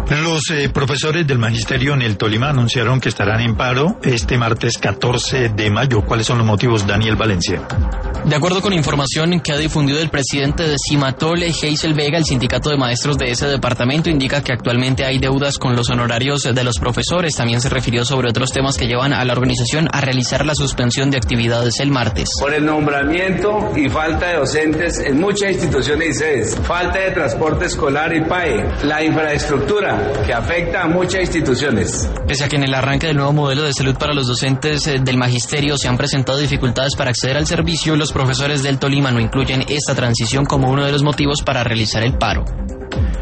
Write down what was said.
Los profesores del magisterio en el Tolima anunciaron que estarán en paro este martes 14 de mayo. ¿Cuáles son los motivos, Daniel Valencia? De acuerdo con información que ha difundido el presidente de Cimatol, Geisel Vega, el sindicato de maestros de ese departamento indica que actualmente hay deudas con los honorarios de los profesores. También se refirió sobre otros temas que llevan a la organización a realizar la suspensión de actividades el martes. Por el nombramiento y falta de docentes en muchas instituciones y sedes, falta de transporte escolar y PAE, la infraestructura que afecta a muchas instituciones. Pese a que en el arranque del nuevo modelo de salud para los docentes del magisterio se han presentado dificultades para acceder al servicio, los profesores del Tolima no incluyen esta transición como uno de los motivos para realizar el paro.